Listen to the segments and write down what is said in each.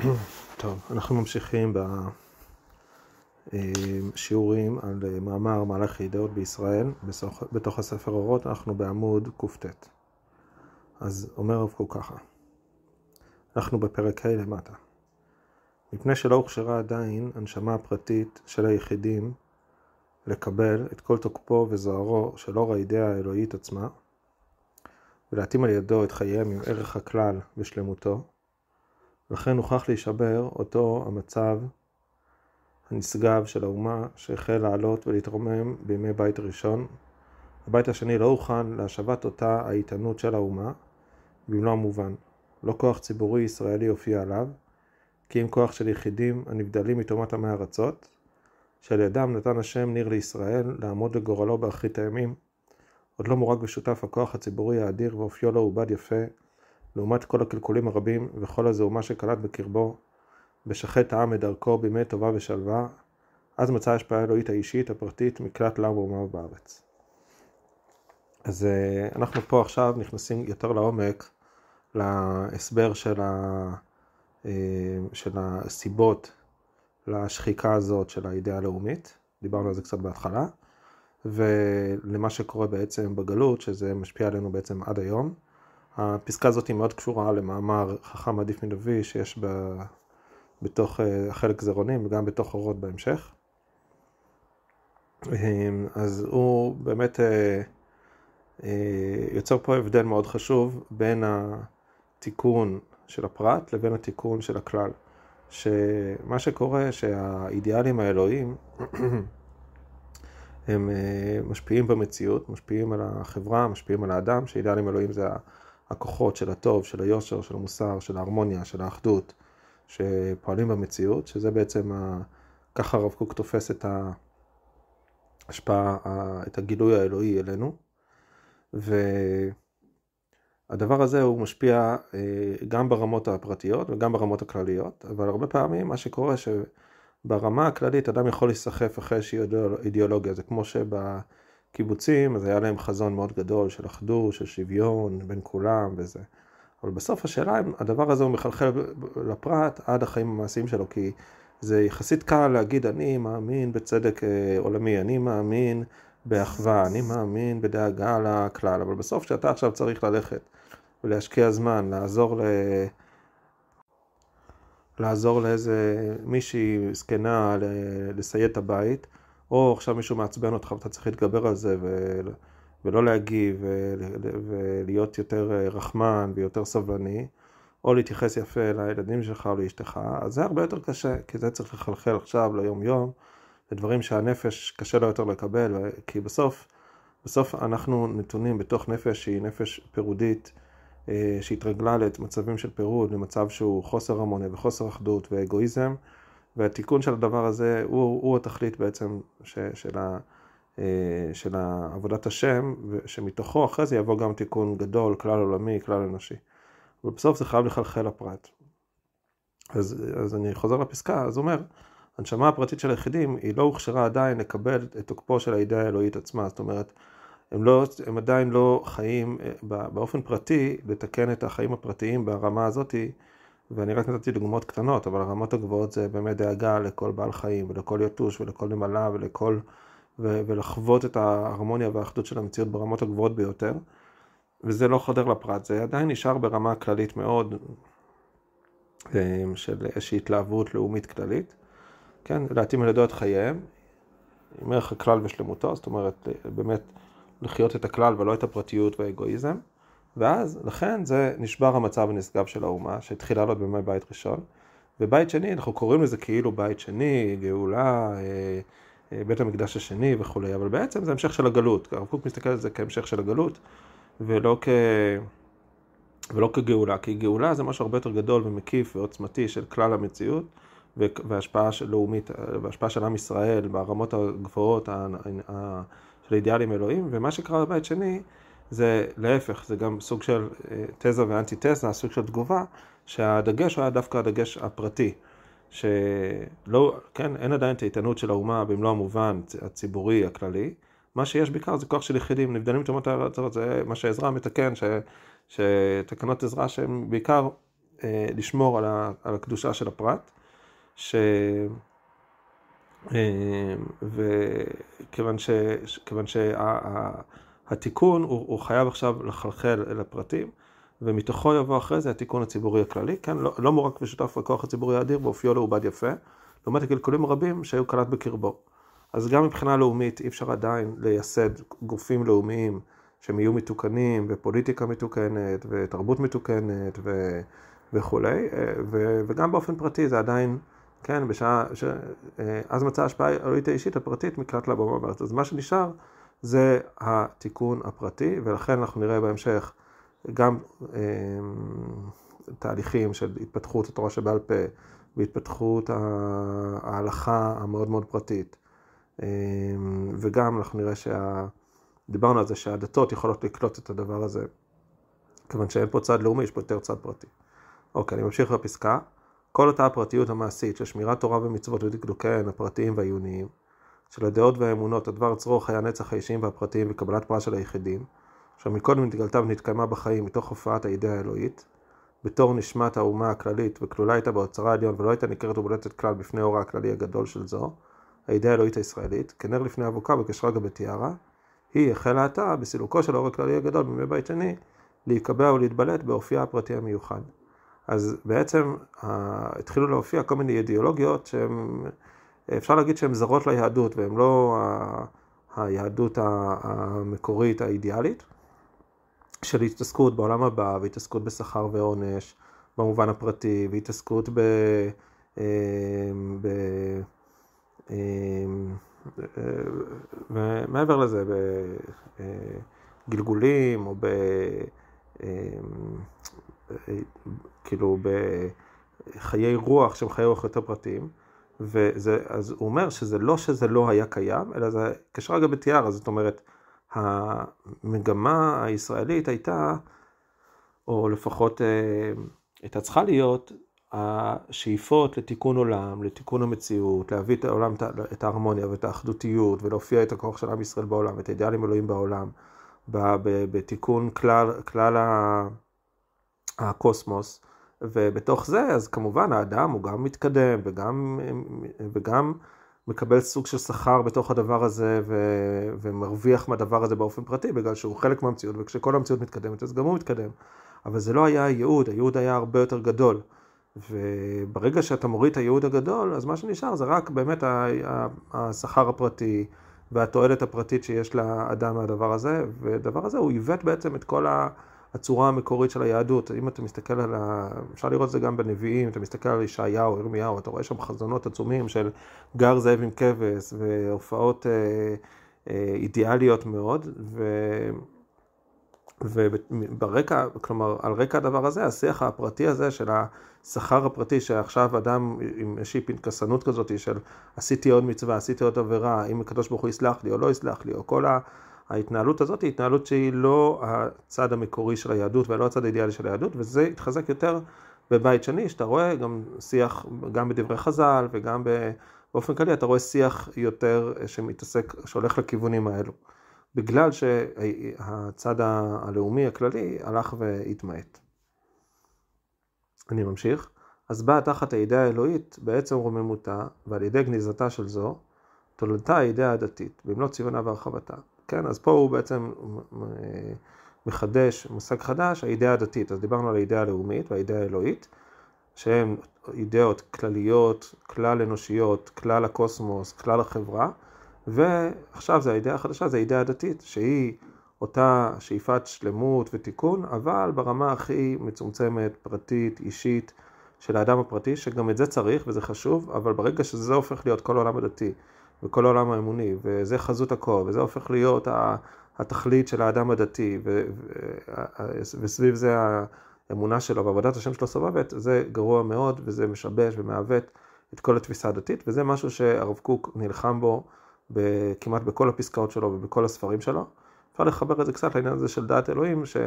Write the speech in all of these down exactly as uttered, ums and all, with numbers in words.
טוב, אנחנו ממשיכים בשיעורים על מאמר מהלך ידיעות בישראל, בתוך הספר אורות. אנחנו בעמוד קופטט. אז אומר הרב קוק ככה, אנחנו בפרק ה' למטה. מפני שלא הוכשרה עדיין הנשמה הפרטית של היחידים לקבל את כל תוקפו וזוהרו של אור הידיעה האלוהית עצמה, ולהתאים על ידו את חייהם עם ערך הכלל ושלמותו, לכן הוכח להישבר אותו המצב הנשגב של האומה שהחל לעלות ולהתרומם בימי בית ראשון. הבית השני לא הוכן להשבת אותה האיתנות של האומה במלוא המובן. לא כוח ציבורי ישראלי הופיע עליו, כי אם כוח של יחידים הנבדלים מתאומת עמי ארצות, שעל ידם נתן השם ניר לישראל לעמוד לגורלו באחרית הימים. עוד לא מורג ושותף הכוח הציבורי האדיר ואופיו לו עובד יפה, לעומת כל הקלקולים הרבים וכל הזהומה שקלט בקרבו, בשחט העם את דרכו בימי טובה ושלווה, אז מצא השפעה האלוהית האישית הפרטית מקלט לעם ואומה בארץ. אז אנחנו פה עכשיו נכנסים יותר לעומק להסבר של, ה, של הסיבות לשחיקה הזאת של הידיעה הלאומית, דיברנו על זה קצת בהתחלה, ולמה שקורה בעצם בגלות, שזה משפיע עלינו בעצם עד היום. הפסקה הזאת היא מאוד קשורה למאמר חכם עדיף מנביא שיש ב, בתוך החלק זרעונים וגם בתוך אורות בהמשך. אז הוא באמת יוצר פה הבדל מאוד חשוב בין התיקון של הפרט לבין התיקון של הכלל. שמה שקורה שהאידיאלים האלוהיים הם משפיעים במציאות, משפיעים על החברה, משפיעים על האדם, שאידיאלים אלוהים זה הכוחות של הטוב, של היושר, של המוסר, של ההרמוניה, של האחדות, שפועלים במציאות, שזה בעצם, ה... ככה הרב קוק תופס את ההשפעה, את הגילוי האלוהי אלינו, והדבר הזה הוא משפיע גם ברמות הפרטיות וגם ברמות הכלליות, אבל הרבה פעמים מה שקורה שברמה הכללית אדם יכול להיסחף אחרי איזושהי אידיאולוגיה, זה כמו שבקיבוצים, אז היה להם חזון מאוד גדול של אחדות, של שוויון בין כולם וזה. אבל בסוף השאלה אם הדבר הזה הוא מחלחל לפרט עד החיים המעשיים שלו, כי זה יחסית קל להגיד אני מאמין בצדק עולמי, אני מאמין באחווה, אני מאמין בדאגה לכלל, אבל בסוף שאתה עכשיו צריך ללכת ולהשקיע זמן, לעזור ל... לעזור לאיזה מישהי זקנה לסייד את הבית, או עכשיו מישהו מעצבן אותך ואתה צריך להתגבר על זה ו... ולא להגיב ולהיות יותר רחמן ויותר סבלני, או להתייחס יפה לילדים שלך או לאשתך, אז זה הרבה יותר קשה, כי זה צריך לחלחל עכשיו ליום יום, לדברים שהנפש קשה לו יותר לקבל, כי בסוף, בסוף אנחנו נתונים בתוך נפש שהיא נפש פירודית, שהתרגלה למצבים של פירוד, למצב שהוא חוסר הרמוניה וחוסר אחדות ואגואיזם, והתיקון של הדבר הזה הוא, הוא התכלית בעצם ש, של ה... של עבודת השם, שמתוכו אחרי זה יבוא גם תיקון גדול, כלל עולמי, כלל אנושי. ובסוף זה חייב לחלחל לפרט. אז, אז אני חוזר לפסקה, אז הוא אומר, הנשמה הפרטית של היחידים היא לא הוכשרה עדיין לקבל את תוקפו של הידיעה האלוהית עצמה. זאת אומרת, הם, לא, הם עדיין לא חיים באופן פרטי, לתקן את החיים הפרטיים ברמה הזאת, ואני רק נתתי דוגמאות קטנות, אבל הרמות הגבוהות זה באמת דאגה לכל בעל חיים, ולכל יתוש, ולכל נמלה, ולכל... ולחוות את ההרמוניה והאחדות של המציאות ברמות הגבוהות ביותר, וזה לא חודר לפרט, זה עדיין נשאר ברמה כללית מאוד, של איזושהי התלהבות לאומית כללית, כן, להתאים על ידו את חייהם, עם ערך הכלל ושלמותו, זאת אומרת, באמת לחיות את הכלל ולא את הפרטיות והאגואיזם, ואז, לכן, זה נשבר המצב הנשגב של האומה, שהתחיל לעלות בימי בית ראשון, ובית שני, אנחנו קוראים לזה כאילו בית שני, גאולה, בית המקדש השני וכו', אבל בעצם זה המשך של הגלות. הרב קוק מסתכל על זה כהמשך של הגלות, ולא, כ... ולא כגאולה, כי גאולה זה משהו הרבה יותר גדול ומקיף ועוצמתי של כלל המציאות, והשפעה של לאומית, והשפעה של עם ישראל ברמות הגבוהות של אידיאלים אלוהים, ומה שקרה בבית שני זה להפך, זה גם סוג של תזה ואנטי-תזה, סוג של תגובה, שהדגש היה דווקא הדגש הפרטי, שלא, כן, אין עדיין את האיתנות של האומה במלוא המובן הציבורי הכללי, מה שיש בעיקר זה כוח של יחידים, נבדלים מתאומות הארצות, זה מה שעזרא מתקן, ש, שתקנות עזרא שהן בעיקר לשמור על, ה, על הקדושה של הפרט, ש... וכיוון ש... כיוון שהתיקון הוא, הוא חייב עכשיו לחלחל אל הפרטים, ומתוכו יבוא אחרי זה התיקון הציבורי הכללי, כן? לא, לא מורק ושותף בכוח הציבורי האדיר, באופיו לעובד יפה, לעומת הגלגולים רבים שהיו קלט בקרבו. אז גם מבחינה לאומית אי אפשר עדיין לייסד גופים לאומיים שהם יהיו מתוקנים, ופוליטיקה מתוקנת, ותרבות מתוקנת, ו... וכולי, ו... וגם באופן פרטי זה עדיין, כן, בשעה, ש... אז מצא השפעה האלוהית האישית הפרטית מקלט לבמה בארץ. אז מה שנשאר זה התיקון הפרטי, ולכן אנחנו נראה בהמשך גם אה, תהליכים של התפתחות התורה שבעל פה, והתפתחות ההלכה המאוד מאוד פרטית. אה, וגם אנחנו נראה שה... דיברנו על זה שהדתות יכולות לקלוט את הדבר הזה, כיוון שאין פה צד לאומי, יש פה יותר צד פרטי. אוקיי, אני ממשיך בפסקה. כל אותה הפרטיות המעשית של שמירת תורה ומצוות ודקדוקיהן הפרטיים והעיוניים, של הדעות והאמונות, הדבר צרור חיי הנצח האישיים והפרטיים וקבלת פרס של היחידים, שמקודם נתגלתה ונתקיימה בחיים מתוך הופעת האידאה האלוהית, בתור נשמת האומה הכללית וכלולה הייתה באוצרה העליון ולא הייתה ניכרת ובולטת כלל בפני אורה הכללי הגדול של זו, האידאה האלוהית הישראלית, כנר לפני אבוקה וקשרגה בתיארה, היא החלה עתה בסילוקו של האור הכללי הגדול בימי בית שני, להיקבע ולהתבלט באופייה הפרטי המיוחד. אז בעצם התחילו להופיע כל מיני אידיאולוגיות שהן, אפשר להגיד שהן זרות ליהדות, והן לא היהדות המקורית האידיאלית, של התעסקות בעולם הבא, והתעסקות בשכר ועונש, במובן הפרטי, והתעסקות ב... ב... ומעבר לזה, בגלגולים, או ב... כאילו בחיי רוח שהם חיי רוח יותר פרטיים, וזה, אז הוא אומר שזה לא שזה לא היה קיים, אלא זה כשרגע בתיארה, זאת אומרת, המגמה הישראלית הייתה, או לפחות הייתה צריכה להיות, השאיפות לתיקון עולם, לתיקון המציאות, להביא את העולם, את ההרמוניה ואת האחדותיות, ולהופיע את הכוח של עם ישראל בעולם, את האידיאלים אלוהים בעולם, בתיקון כלל, כלל הקוסמוס, ובתוך זה, אז כמובן האדם הוא גם מתקדם, וגם, וגם מקבל סוג של שכר בתוך הדבר הזה, ו, ומרוויח מהדבר הזה באופן פרטי, בגלל שהוא חלק מהמציאות, וכשכל המציאות מתקדמת, אז גם הוא מתקדם. אבל זה לא היה הייעוד, הייעוד היה הרבה יותר גדול. וברגע שאתה מוריד את הייעוד הגדול, אז מה שנשאר זה רק באמת השכר הפרטי, והתועלת הפרטית שיש לאדם מהדבר הזה, ודבר הזה הוא עיוות בעצם את כל הצורה המקורית של היהדות. אם אתה מסתכל על ה... אפשר לראות את זה גם בנביאים, אתה מסתכל על ישעיהו, ירמיהו, אתה רואה שם חזונות עצומים של גר זאב עם כבש, והופעות אה, אה, אידיאליות מאוד, ו... וברקע, כלומר, על רקע הדבר הזה, השיח הפרטי הזה של השכר הפרטי, שעכשיו אדם עם איזושהי פנקסנות כזאת של עשיתי עוד מצווה, עשיתי עוד עבירה, אם הקדוש ברוך הוא יסלח לי או לא יסלח לי, או כל ההתנהלות הזאת היא התנהלות שהיא לא הצד המקורי של היהדות ולא הצד האידיאלי של היהדות, וזה התחזק יותר בבית שני, שאתה רואה גם שיח, גם בדברי חז"ל וגם באופן כללי, אתה רואה שיח יותר שמתעסק, שהולך לכיוונים האלו. בגלל שהצד הלאומי הכללי הלך והתמעט. אני ממשיך. אז באה תחת האידאה האלוהית בעצם רוממותה, ועל ידי גניזתה של זו, תולדתה האידאה הדתית, במלוא צבעונה והרחבתה. כן, אז פה הוא בעצם מחדש, מושג חדש, האידאה הדתית. אז דיברנו על האידאה הלאומית והאידאה האלוהית, שהן אידאות כלליות, כלל אנושיות, כלל הקוסמוס, כלל החברה, ועכשיו זה האידאה החדשה, זה האידאה הדתית, שהיא אותה שאיפת שלמות ותיקון, אבל ברמה הכי מצומצמת, פרטית, אישית, של האדם הפרטי, שגם את זה צריך וזה חשוב, אבל ברגע שזה הופך להיות כל העולם הדתי, וכל העולם האמוני, וזה חזות הכל, וזה הופך להיות התכלית של האדם הדתי, וסביב זה האמונה שלו, ועבודת השם שלו סובבת, זה גרוע מאוד, וזה משבש ומעוות את כל התפיסה הדתית, וזה משהו שהרב קוק נלחם בו, כמעט בכל הפסקאות שלו ובכל הספרים שלו. אפשר לחבר את זה קצת לעניין הזה של דעת אלוהים, ש...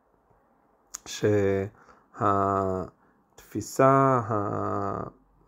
שהתפיסה, ה...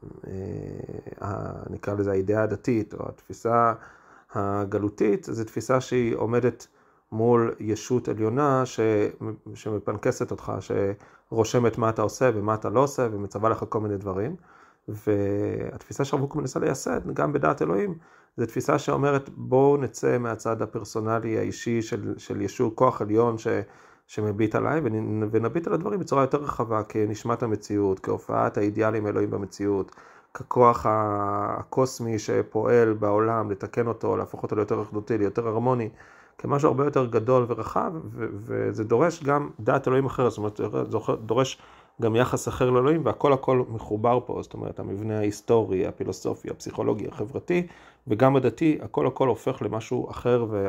נקרא לזה האידאה הדתית, או התפיסה הגלותית, זו תפיסה שהיא עומדת מול ישות עליונה ש... שמפנקסת אותך, שרושמת מה אתה עושה ומה אתה לא עושה, ומצווה לך כל מיני דברים. והתפיסה שהרב קוק מנסה לייסד, גם בדעת אלוהים, זו תפיסה שאומרת, בואו נצא מהצד הפרסונלי האישי של, של ישות כוח עליון ש... שמביט עליי, ונביט על הדברים בצורה יותר רחבה, כנשמת המציאות, כהופעת האידיאלים האלוהים במציאות, ככוח הקוסמי שפועל בעולם, לתקן אותו, להפוך אותו ליותר אחדותי, ליותר הרמוני, כמשהו הרבה יותר גדול ורחב, ו- וזה דורש גם דעת אלוהים אחרת, זאת אומרת, זה דורש גם יחס אחר לאלוהים, והכל הכל מחובר פה, זאת אומרת, המבנה ההיסטורי, הפילוסופי, הפסיכולוגי, החברתי, וגם הדתי, הכל הכל הופך למשהו אחר ו...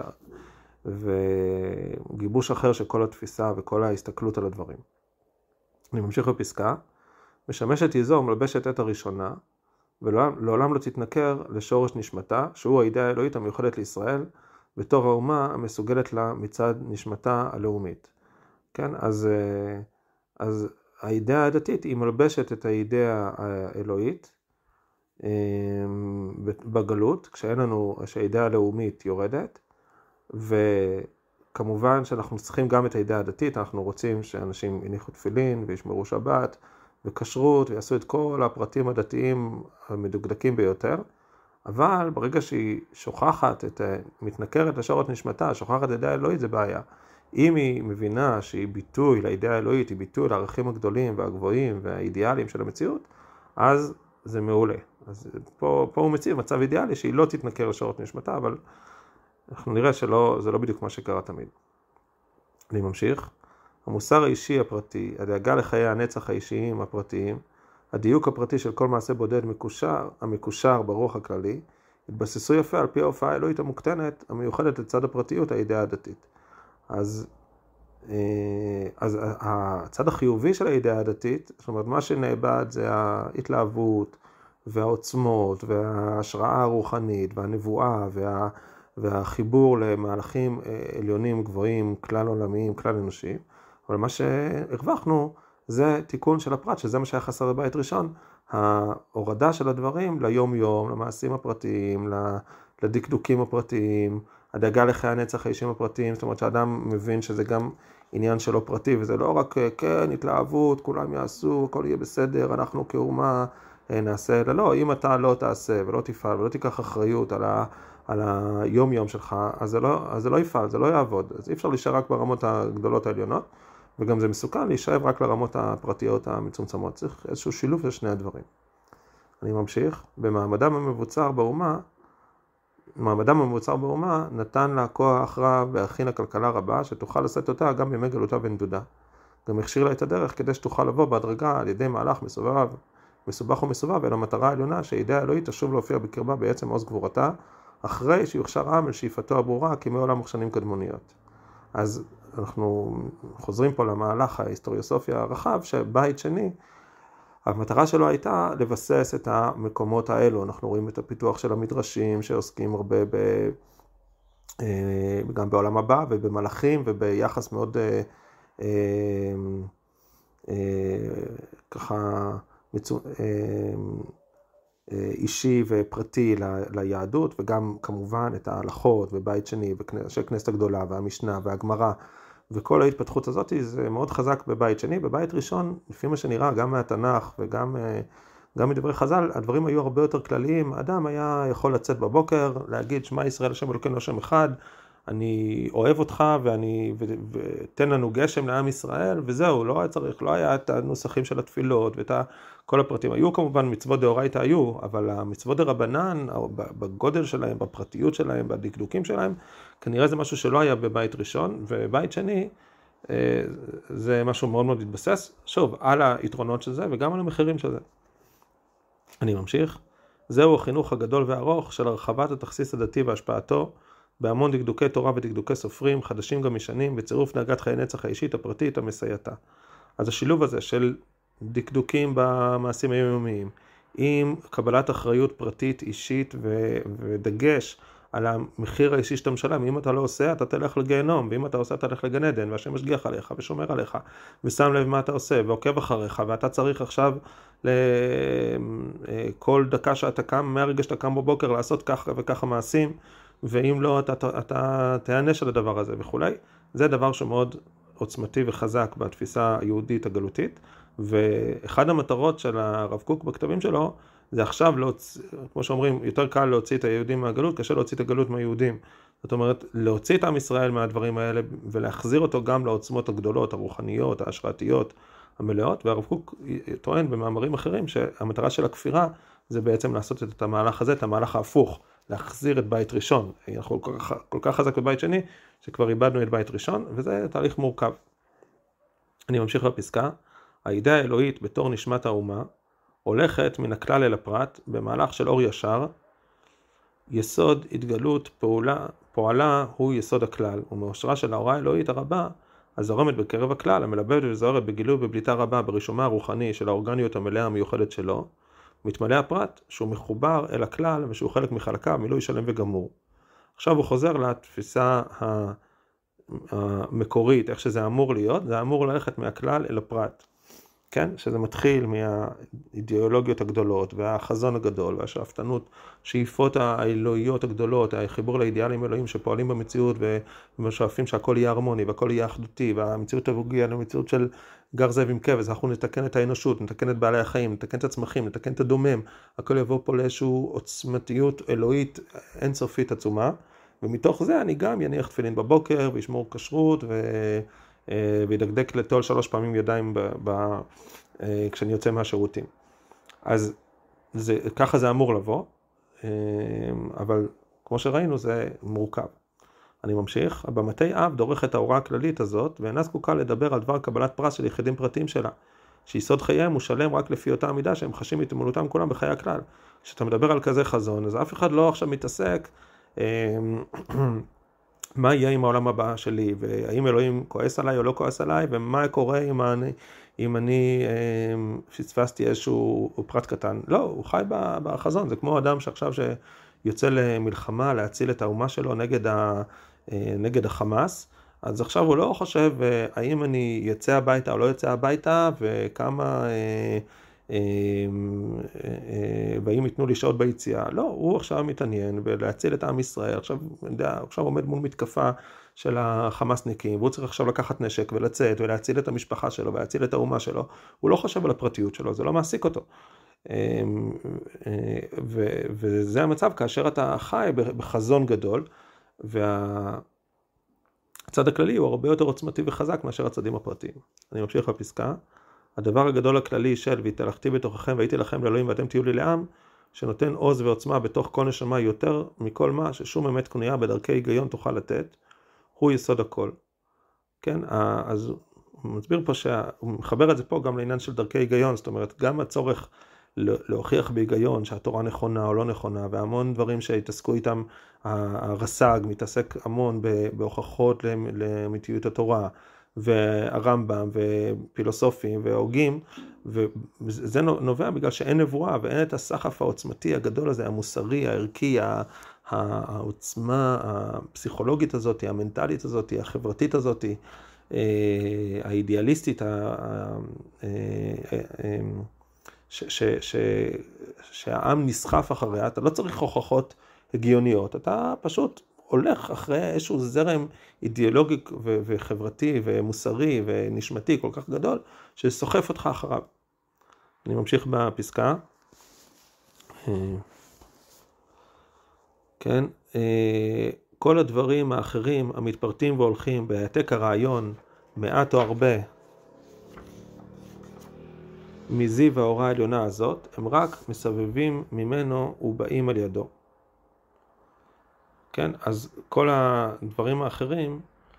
וגיבוש אחר של כל התפיסה וכל ההסתכלות על הדברים. אני ממשיך בפסקה, משמשת היא זו מלבשת את הראשונה, ולעולם לא תתנכר לשורש נשמתה, שהוא האידאה האלוהית המיוחדת לישראל, בתור האומה המסוגלת לה מצד נשמתה הלאומית. כן, אז, אז האידאה הדתית היא מלבשת את האידאה האלוהית בגלות, כשאין לנו, שהאידאה הלאומית יורדת, וכמובן שאנחנו צריכים גם את האידאה הדתית, אנחנו רוצים שאנשים יניחו תפילין וישמרו שבת וכשרות ויעשו את כל הפרטים הדתיים המדוקדקים ביותר, אבל ברגע שהיא שוכחת, את, מתנכרת לשורש נשמתה, שוכחת את האידאה האלוהית, זה בעיה. אם היא מבינה שהיא ביטוי לאידאה האלוהית, היא ביטוי לערכים הגדולים והגבוהים והאידיאליים של המציאות, אז זה מעולה. אז פה, פה הוא מציב מצב אידיאלי שהיא לא תתנכר לשורש נשמתה, אבל אנחנו נראה שלא, זה לא בדיוק מה שקרה תמיד. אני ממשיך. המוסר האישי הפרטי, הדאגה לחיי הנצח האישיים הפרטיים, הדיוק הפרטי של כל מעשה בודד מקושר, המקושר ברוח הכללי, התבססו יפה על פי ההופעה האלוהית המוקטנת, המיוחדת לצד הפרטיות, האידאה הדתית. אז, אז הצד החיובי של האידאה הדתית, זאת אומרת, מה שנאבד זה ההתלהבות והעוצמות וההשראה הרוחנית והנבואה וה... והחיבור למהלכים עליונים גבוהים, כלל עולמיים, כלל אנושיים. אבל מה שהרווחנו זה תיקון של הפרט, שזה מה שהיה חסר בבית ראשון, ההורדה של הדברים ליום יום, למעשים הפרטיים, לדקדוקים הפרטיים, הדאגה לחיי הנצח האישיים הפרטיים, זאת אומרת שהאדם מבין שזה גם עניין שלו פרטי, וזה לא רק כן, התלהבות, כולם יעשו, הכל יהיה בסדר, אנחנו כאומה נעשה, אלא לא, אם אתה לא תעשה ולא תפעל ולא תיקח אחריות על ה... על היום יום שלך, אז זה לא, אז זה לא יפעל, זה לא יעבוד. אז אי אפשר להישאר רק ברמות הגדולות העליונות, וגם זה מסוכן להישאר רק לרמות הפרטיות המצומצמות. צריך איזשהו שילוב של שני הדברים. אני ממשיך. במעמדם המבוצר באומה, מעמדם המבוצר באומה נתן לה כוח רב והכין הכלכלה רבה, שתוכל לשאת אותה גם בימי גלותה ונדודה. גם הכשיר לה את הדרך כדי שתוכל לבוא בהדרגה על ידי מהלך מסובב, מסובך ומסובב, אל המטרה העליונה שהאידאה האלוהית תשוב להופיע בקרבה בעצם עוז גבורתה, אחרי שיוכשר עם אל שאיפתו הברורה כמעולם מוכשנים קדמוניות. אז אנחנו חוזרים פה למהלך ההיסטוריוסופיה הרחב, שבית שני, המטרה שלו הייתה לבסס את המקומות האלו. אנחנו רואים את הפיתוח של המדרשים שעוסקים הרבה ב... גם בעולם הבא ובמלאכים וביחס מאוד ככה מצו... אישי ופרטי ליהדות, וגם כמובן את ההלכות ובית שני של כנסת הגדולה והמשנה והגמרא, וכל ההתפתחות הזאת זה מאוד חזק בבית שני. בבית ראשון, לפי מה שנראה, גם מהתנ"ך וגם גם מדברי חז"ל, הדברים היו הרבה יותר כלליים. אדם היה יכול לצאת בבוקר, להגיד שמע ישראל השם אלוקינו השם אחד, אני אוהב אותך ואני, ותן לנו גשם לעם ישראל, וזהו, לא היה צריך, לא היה את הנוסחים של התפילות ואת כל הפרטים. היו כמובן מצוות דאורייתא היו, אבל המצוות דרבנן, בגודל שלהם, בפרטיות שלהם, בדקדוקים שלהם, כנראה זה משהו שלא היה בבית ראשון, ובבית שני זה משהו מאוד מאוד התבסס, שוב, על היתרונות של זה וגם על המחירים של זה. אני ממשיך. זהו החינוך הגדול והארוך של הרחבת התכסיס הדתי והשפעתו, בהמון דקדוקי תורה ודקדוקי סופרים, חדשים גם משנים, בצירוף דאגת חיי נצח האישית הפרטית המסייעתה. אז השילוב הזה של דקדוקים במעשים היומיומיים, עם קבלת אחריות פרטית אישית ו- ודגש על המחיר האישי שאתה משלם, אם אתה לא עושה אתה תלך לגיהנום, ואם אתה עושה אתה תלך לגן עדן, והשם משגיח עליך ושומר עליך, ושם לב מה אתה עושה, ועוקב אחריך, ואתה צריך עכשיו לכל דקה שאתה קם, מהרגע שאתה קם בבוקר לעשות ככה וככה מעשים, ואם לא, אתה, אתה, אתה תענש על הדבר הזה וכולי. זה דבר שמאוד עוצמתי וחזק בתפיסה היהודית הגלותית, ואחד המטרות של הרב קוק בכתבים שלו, זה עכשיו, להוצ... כמו שאומרים, יותר קל להוציא את היהודים מהגלות, קשה להוציא את הגלות מהיהודים. זאת אומרת, להוציא את עם ישראל מהדברים האלה, ולהחזיר אותו גם לעוצמות הגדולות, הרוחניות, ההשראתיות, המלאות, והרב קוק טוען במאמרים אחרים, שהמטרה של הכפירה, זה בעצם לעשות את המהלך הזה, את המהלך ההפוך, להחזיר את בית ראשון. אנחנו כל כך, כל כך חזק בבית שני, שכבר איבדנו את בית ראשון, וזה תהליך מורכב. אני ממשיך בפסקה. האידאה האלוהית בתור נשמת האומה, הולכת מן הכלל אל הפרט, במהלך של אור ישר, יסוד התגלות פעולה, פועלה הוא יסוד הכלל, ומאושרה של ההוראה האלוהית הרבה, הזורמת בקרב הכלל, המלבבת וזוהרת בגילוי ובבליטה רבה ברישומה הרוחני של האורגניות המלאה המיוחדת שלו, מתמלא הפרט שהוא מחובר אל הכלל ושהוא חלק מחלקה, מילוי שלם וגמור. עכשיו הוא חוזר לתפיסה המקורית, איך שזה אמור להיות, זה אמור ללכת מהכלל אל הפרט. כן? שזה מתחיל מהאידיאולוגיות הגדולות והחזון הגדול והשאפתנות, שאיפות האלוהיות הגדולות, החיבור לאידיאלים אלוהים שפועלים במציאות ומשאפים שהכל יהיה הרמוני והכל יהיה אחדותי, והמציאות תבוגיה למציאות של גר זאב עם כבש, אנחנו נתקן את האנושות, נתקן את בעלי החיים, נתקן את הצמחים, נתקן את הדומם, הכל יבוא פה לאיזושהי עוצמתיות אלוהית אינסופית עצומה, ומתוך זה אני גם יניח תפילין בבוקר וישמור כשרות ו... וידקדק לטול שלוש פעמים ידיים ב, ב, כשאני יוצא מהשירותים. אז זה, ככה זה אמור לבוא, אבל כמו שראינו זה מורכב. אני ממשיך, במתי אב דורך את ההוראה הכללית הזאת, ואינה זקוקה לדבר על דבר קבלת פרס של יחידים פרטיים שלה, שיסוד חייהם הוא שלם רק לפי אותה המידה שהם חשים התמלאותם כולם בחיי הכלל. כשאתה מדבר על כזה חזון, אז אף אחד לא עכשיו מתעסק, מה יהיה עם העולם הבא שלי, והאם אלוהים כועס עליי או לא כועס עליי, ומה קורה אם אני, אם אני פספסתי איזשהו פרט קטן. לא, הוא חי בחזון, זה כמו אדם שעכשיו שיוצא למלחמה להציל את האומה שלו נגד, ה, נגד החמאס, אז עכשיו הוא לא חושב האם אני יצא הביתה או לא יצא הביתה, וכמה... והאם ייתנו לי שעות ביציאה. לא, הוא עכשיו מתעניין ולהציל את עם ישראל. עכשיו, עכשיו עומד מול מתקפה של החמאסניקים, והוא צריך עכשיו לקחת נשק ולצאת ולהציל את המשפחה שלו ולהציל את האומה שלו. הוא לא חושב על הפרטיות שלו, זה לא מעסיק אותו. וזה המצב כאשר אתה חי בחזון גדול, והצד הכללי הוא הרבה יותר עוצמתי וחזק מאשר הצדים הפרטיים. אני ממשיך בפסקה. הדבר הגדול הכללי של והתהלכתי בתוככם והייתי לכם לאלוהים ואתם תהיו לי לעם, שנותן עוז ועוצמה בתוך כל נשמה יותר מכל מה ששום אמת קנויה בדרכי היגיון תוכל לתת, הוא יסוד הכל. כן, אז הוא מסביר פה שהוא מחבר את זה פה גם לעניין של דרכי היגיון, זאת אומרת גם הצורך להוכיח בהיגיון שהתורה נכונה או לא נכונה, והמון דברים שהתעסקו איתם, הרס"ג מתעסק המון בהוכחות לאמיתיות התורה, והרמב"ם ופילוסופים והוגים, וזה נובע בגלל שאין נבואה ואין את הסחף העוצמתי הגדול הזה, המוסרי, הערכי, העוצמה הפסיכולוגית הזאת, המנטלית הזאת, החברתית הזאת, האידיאליסטית, שהעם נסחף אחריה. אתה לא צריך הוכחות הגיוניות, אתה פשוט הולך אחרי איזשהו זרם אידיאולוגי וחברתי ומוסרי ונשמתי כל כך גדול, שסוחף אותך אחריו. אני ממשיך בפסקה. כן, כל הדברים האחרים המתפרטים והולכים בהעתק הרעיון, מעט או הרבה, מזיו ההוראה העליונה הזאת, הם רק מסבבים ממנו ובאים על ידו. כן, אז כל הדברים האחרים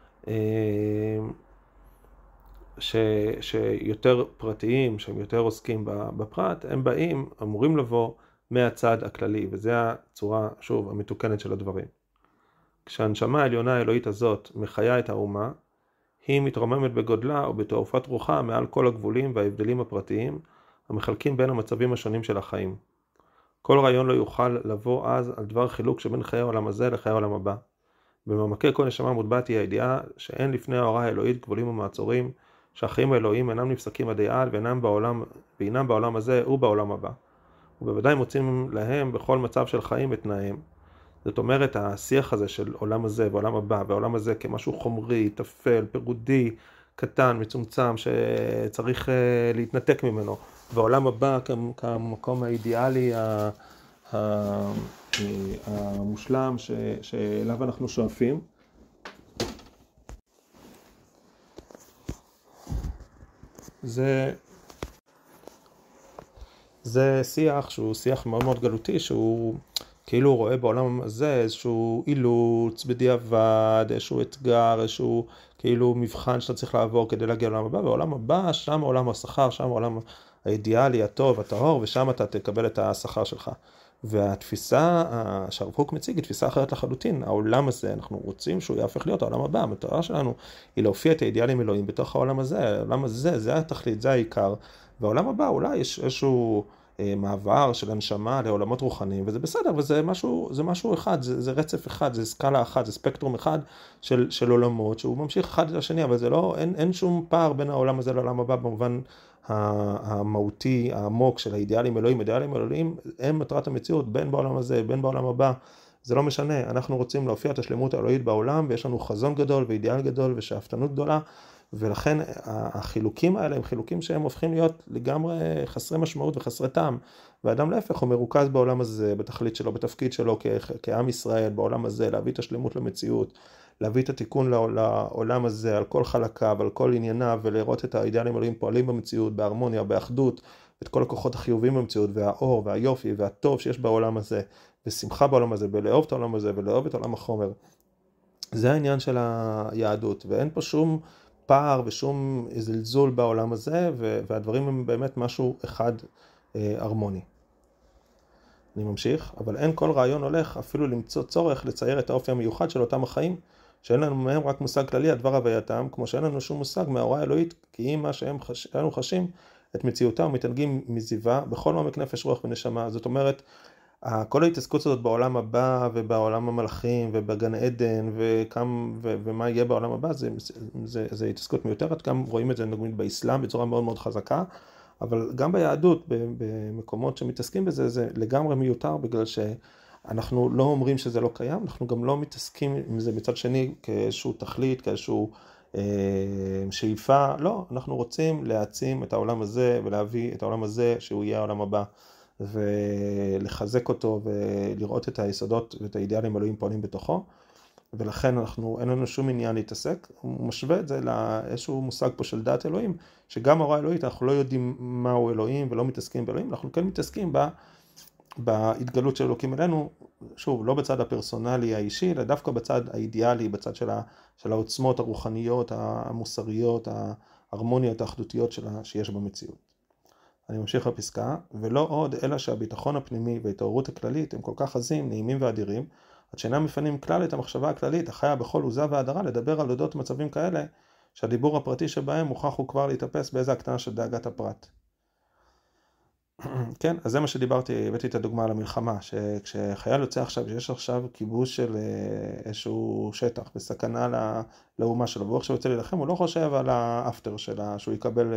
ש, שיותר פרטיים, שהם יותר עוסקים בפרט, הם באים, אמורים לבוא מהצד הכללי, וזו הצורה, שוב, המתוקנת של הדברים. כשהנשמה העליונה האלוהית הזאת מחיה את האומה, היא מתרוממת בגודלה או בתעופת רוחה מעל כל הגבולים וההבדלים הפרטיים, המחלקים בין המצבים השונים של החיים. כל רעיון לא יוכל לבוא אז על דבר חילוק שבין חיי העולם הזה לחיי העולם הבא. במעמקי כל נשמה מוטבעת היא הידיעה שאין לפני ההוראה האלוהית גבולים ומעצורים, שהחיים האלוהיים אינם נפסקים עדי עד ואינם בעולם, ואינם בעולם הזה ובעולם הבא. ובוודאי מוצאים להם בכל מצב של חיים את תנאיהם. זאת אומרת, השיח הזה של עולם הזה ועולם הבא, והעולם הזה כמשהו חומרי, תפל, פירודי, קטן, מצומצם, שצריך להתנתק ממנו, והעולם הבא כמקום האידיאלי, המושלם שאליו אנחנו שואפים. זה, זה שיח שהוא שיח מאוד מאוד גלותי, שהוא כאילו רואה בעולם הזה איזשהו אילוץ בדיעבד, איזשהו אתגר, איזשהו כאילו מבחן שאתה צריך לעבור כדי להגיע לעולם הבא, והעולם הבא, שם עולם השכר, שם העולם האידיאלי, הטוב, הטהור, ושם אתה תקבל את השכר שלך. והתפיסה שהרב קוק מציג היא תפיסה אחרת לחלוטין. העולם הזה, אנחנו רוצים שהוא יהפך להיות העולם הבא. המטרה שלנו היא להופיע את האידיאלים אלוהים בתוך העולם הזה. העולם הזה, זה התכלית, זה העיקר. והעולם הבא, אולי יש איזשהו אה, מעבר של הנשמה לעולמות רוחניים, וזה בסדר, וזה משהו, זה משהו אחד, זה, זה רצף אחד, זה סקאלה אחת, זה ספקטרום אחד של, של עולמות, שהוא ממשיך אחד לשני, אבל זה לא, אין, אין שום פער בין העולם הזה לעולם הבא, במובן המהותי, העמוק של האידיאלים אלוהים. אידיאלים אלוהים הם מטרת המציאות, בין בעולם הזה, בין בעולם הבא, זה לא משנה. אנחנו רוצים להופיע את השלמות האלוהית בעולם, ויש לנו חזון גדול ואידיאל גדול ושאפתנות גדולה, ולכן החילוקים האלה הם חילוקים שהם הופכים להיות לגמרי חסרי משמעות וחסרי טעם, ואדם להפך הוא מרוכז בעולם הזה, בתכלית שלו, בתפקיד שלו כעם ישראל, בעולם הזה, להביא את השלמות למציאות, להביא את התיקון לעולם הזה על כל חלקיו, על כל ענייניו, ולראות את האידיאלים אלוהים פועלים במציאות, בהרמוניה, באחדות, את כל הכוחות החיוביים במציאות, והאור והיופי והטוב שיש בעולם הזה, ושמחה בעולם הזה, ולאהוב את העולם הזה, ולאהוב את עולם החומר. זה העניין של היהדות, ואין פה שום פער ושום זלזול בעולם הזה, והדברים הם באמת משהו אחד הרמוני. אני ממשיך, אבל אין כל רעיון הולך אפילו למצוא צורך לצייר את האופי המיוחד של אותם החיים, שאין לנו מהם רק מושג כללי על דבר הווייתם, כמו שאין לנו שום מושג מההוראה האלוהית, כי אם מה שהם חש... חשים את מציאותם מתענגים מזיווה בכל עומק נפש, רוח ונשמה. זאת אומרת, כל ההתעסקות הזאת בעולם הבא ובעולם המלאכים ובגן עדן וכם, ו... ומה יהיה בעולם הבא, זה, זה, זה התעסקות מיותרת. גם רואים את זה נגיד באסלאם בצורה מאוד מאוד חזקה, אבל גם ביהדות, במקומות שמתעסקים בזה, זה לגמרי מיותר, בגלל שאנחנו לא אומרים שזה לא קיים, אנחנו גם לא מתעסקים עם זה מצד שני כאיזשהו תכלית, כאיזשהו אה, שאיפה. לא, אנחנו רוצים להעצים את העולם הזה ולהביא את העולם הזה שהוא יהיה העולם הבא, ולחזק אותו ולראות את היסודות ואת האידיאלים אלוהים פועלים בתוכו. ולכן אנחנו, אין לנו שום עניין להתעסק. הוא משווה את זה לאיזשהו מושג פה של דעת אלוהים, שגם ההוראה האלוהית, אנחנו לא יודעים מהו אלוהים ולא מתעסקים באלוהים, אנחנו כן מתעסקים בה, בהתגלות של אלוקים אלינו, שוב, לא בצד הפרסונלי האישי, אלא דווקא בצד האידיאלי, בצד של, ה, של העוצמות הרוחניות, המוסריות, ההרמוניות, האחדותיות שלה, שיש במציאות. אני ממשיך בפסקה, ולא עוד אלא שהביטחון הפנימי וההתעוררות הכללית הם כל כך עזים, נעימים ואדירים, עד שאינם מפנים כלל את המחשבה הכללית, החיה בכל עוזה והדרה, לדבר על אודות מצבים כאלה, שהדיבור הפרטי שבהם מוכרח הוא כבר להתאפס באיזה הקטנה של דאגת הפרט. כן, אז זה מה שדיברתי, הבאתי את הדוגמה על המלחמה, שכשחייל יוצא עכשיו, שיש עכשיו כיבוש של איזשהו שטח, בסכנה לאומה שלו, והוא עכשיו יוצא להילחם, הוא לא חושב על האפטר שלה, שהוא יקבל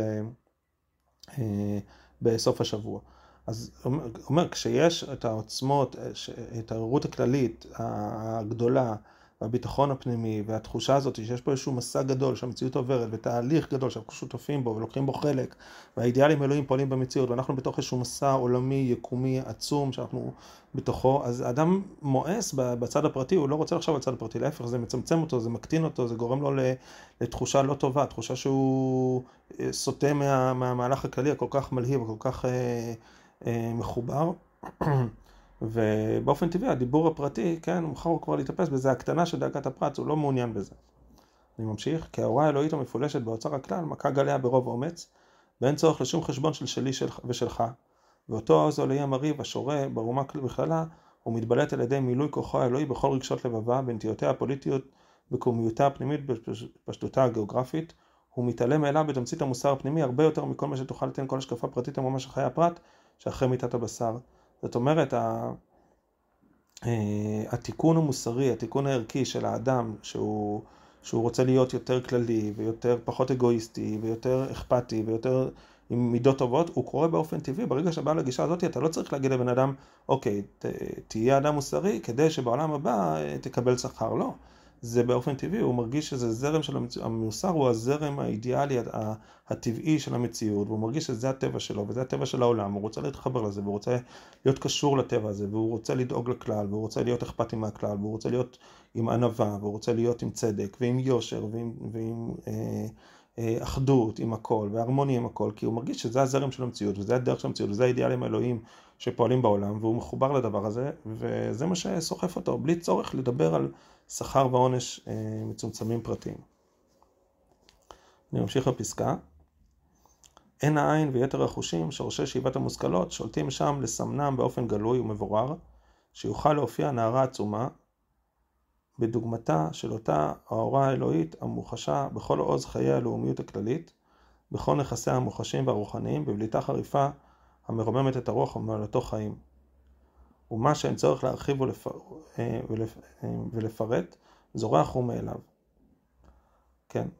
בסוף השבוע. אז הוא אומר, כשיש את העוצמות, את העוררות הכללית הגדולה, והביטחון הפנימי, והתחושה הזאת שיש פה איזשהו מסע גדול שהמציאות עוברת, ותהליך גדול שאנחנו שותפים בו ולוקחים בו חלק, והאידיאלים אלוהים פועלים במציאות, ואנחנו בתוך איזשהו מסע עולמי, יקומי, עצום, שאנחנו בתוכו, אז האדם מואס בצד הפרטי, הוא לא רוצה לחשוב על צד הפרטי, להפך, זה מצמצם אותו, זה מקטין אותו, זה גורם לו לתחושה לא טובה, תחושה שהוא סוטה מה, מהמהלך הכללי, הכל כך מלהיב, הכל כך אה, אה, מחובר. ובאופן טבעי, הדיבור הפרטי, כן, הוא מחר הוא כבר להתאפס בזה, הקטנה של דאגת הפרט, הוא לא מעוניין בזה. אני ממשיך, כי ההוראה האלוהית המפולשת באוצר הכלל, מכה גליה ברוב אומץ, ואין צורך לשום חשבון של שלי ושלך, ואותו העוז האלוהי המריב, השורה, ברומה בכללה, הוא מתבלט על ידי מילוי כוחו האלוהי בכל רגשות לבבה, בנטיותיה הפוליטיות, בקומיותה הפנימית, בפשטותה הגיאוגרפית, הוא מתעלם מאליו בתמצית המוסר הפנימי, הרבה יותר מכל מה שתוכל לתן כל השקפה פרטית המומש של חיי הפרט, שאחרי מיטת הבשר. זאת אומרת, התיקון המוסרי, התיקון הערכי של האדם, שהוא, שהוא רוצה להיות יותר כללי, ויותר פחות אגואיסטי, ויותר אכפתי, ויותר עם מידות טובות, הוא קורה באופן טבעי. ברגע שבא לגישה הזאת, אתה לא צריך להגיד לבן אדם, אוקיי, ת, תהיה אדם מוסרי, כדי שבעולם הבא תקבל שכר. לא. זה באופן טבעי, הוא מרגיש שזה זרם של המציאות, המוסר הוא הזרם האידיאלי, הטבעי של המציאות, והוא מרגיש שזה הטבע שלו, וזה הטבע של העולם, הוא רוצה להתחבר לזה, והוא רוצה להיות קשור לטבע הזה, והוא רוצה לדאוג לכלל, והוא רוצה להיות אכפתי מהכלל, והוא רוצה להיות עם ענווה, והוא רוצה להיות עם צדק, ועם יושר, ועם, ועם אה, אה, אחדות עם הכל, והרמוניה עם הכל, כי הוא מרגיש שזה הזרם של המציאות, וזה הדרך של המציאות, וזה האידיאלים האלוהים שפועלים בעולם, והוא מחובר לדבר הזה, וזה מה שסוחף אותו, בלי צורך לדבר על שכר ועונש אה, מצומצמים פרטיים. אני ממשיך בפסקה. אין העין ויתר החושים, שורשי שאיבת המושכלות, שולטים שם לסמנם באופן גלוי ומבורר, שיוכל להופיע נערה עצומה, בדוגמתה של אותה האורה האלוהית המוחשה בכל עוז חיי הלאומיות הכללית, בכל נכסיה המוחשים והרוחניים, בבליטה חריפה המרוממת את הרוח ומעלתו חיים. ומה שאין צורך להרחיב ולפר... ולפ... ולפרט, זורח הוא מאליו. כן.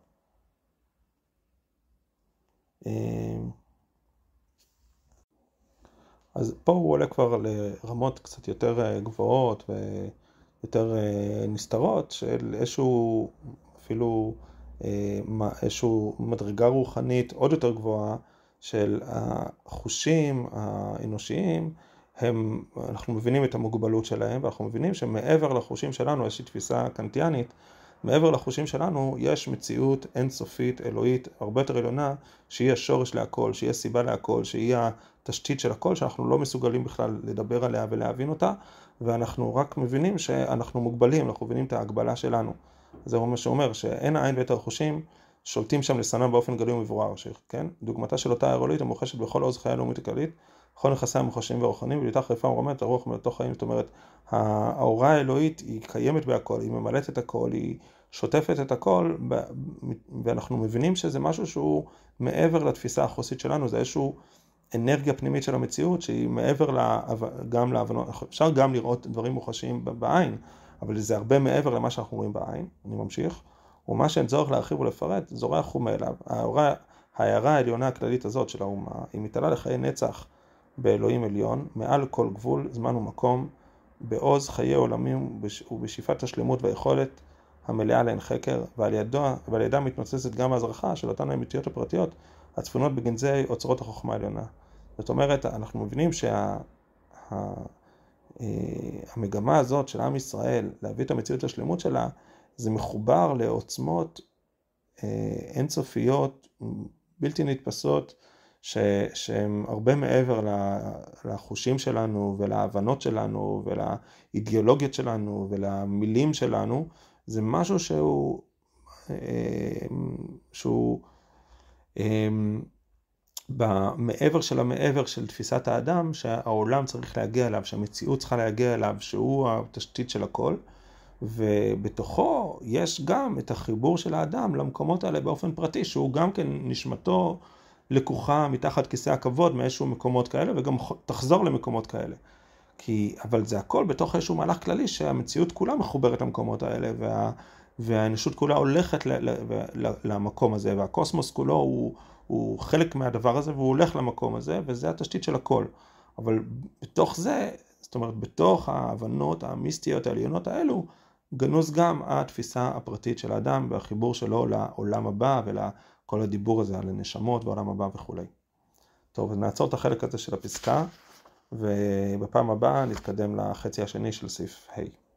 אז פה הוא עולה כבר לרמות קצת יותר גבוהות ויותר נסתרות של איזשהו, אפילו איזשהו מדרגה רוחנית עוד יותר גבוהה של החושים האנושיים. הם, אנחנו מבינים את המוגבלות שלהם, ואנחנו מבינים שמעבר לחושים שלנו, יש תפיסה קנטיאנית, מעבר לחושים שלנו יש מציאות אינסופית, אלוהית, הרבה יותר עליונה, שהיא השורש להכל, שהיא הסיבה להכל, שהיא התשתית של הכל, שאנחנו לא מסוגלים בכלל לדבר עליה ולהבין אותה, ואנחנו רק מבינים שאנחנו מוגבלים, אנחנו מבינים את ההגבלה שלנו. זה מה שאומר שאין העין ויתר החושים, שולטים שם לסנם באופן גלוי ומבורר, כן? דוגמתה של אותה האלוהית המוחשת בכל עוז חיי הלאומית הכללית, בכל נכסיה המוחשיים והרוחניים, ובליטה חריפה ומרוממת הרוח ומעלתו חיים. זאת אומרת, האורה האלוהית היא קיימת בהכל, היא ממלאת את הכל, היא שוטפת את הכל, ואנחנו מבינים שזה משהו שהוא מעבר לתפיסה החוסית שלנו, זה איזשהו אנרגיה פנימית של המציאות, שהיא מעבר גם להבנות, אפשר גם לראות דברים מוחשיים בעין, אבל זה הרבה מעבר למה שאנחנו רואים בעין. אני ממשיך. ומה שאין צורך להרחיב ולפרט, זורח הוא מאליו. ההערה, ההערה העליונה הכללית הזאת של האומה, היא מתעלה לחיי נצח באלוהים עליון, מעל כל גבול, זמן ומקום, בעוז חיי עולמים ובשאיפת השלמות והיכולת המלאה להן חקר, ועל ידה, ועל ידה מתנוצצת גם ההזרחה של אותן האמיתיות הפרטיות, הצפונות בגנזי אוצרות החוכמה העליונה. זאת אומרת, אנחנו מבינים שהמגמה הזאת של עם ישראל, להביא את המציאות לשלמות שלה, זה מחובר לעוצמות אינסופיות, בלתי נתפסות, שהן הרבה מעבר לחושים שלנו ולהבנות שלנו ולאידיאולוגיות שלנו ולמילים שלנו. זה משהו שהוא, שהוא במעבר של המעבר של תפיסת האדם, שהעולם צריך להגיע אליו, שהמציאות צריכה להגיע אליו, שהוא התשתית של הכל. ובתוכו יש גם את החיבור של האדם למקומות האלה באופן פרטי, שהוא גם כן נשמתו לקוחה מתחת כיסא הכבוד מאיזשהו מקומות כאלה, וגם תחזור למקומות כאלה. כי, אבל זה הכל בתוך איזשהו מהלך כללי, שהמציאות כולה מחוברת למקומות האלה, וה, והאנושות כולה הולכת ל, ל, ל, למקום הזה, והקוסמוס כולו הוא, הוא חלק מהדבר הזה, והוא הולך למקום הזה, וזה התשתית של הכל. אבל בתוך זה, זאת אומרת, בתוך ההבנות המיסטיות העליונות האלו, גנוז גם התפיסה הפרטית של האדם, והחיבור שלו לעולם הבא, ולכל הדיבור הזה על הנשמות ועולם הבא וכו'. טוב, אז נעצור את החלק הזה של הפסקה, ובפעם הבאה נתקדם לחצי השני של סעיף ה'.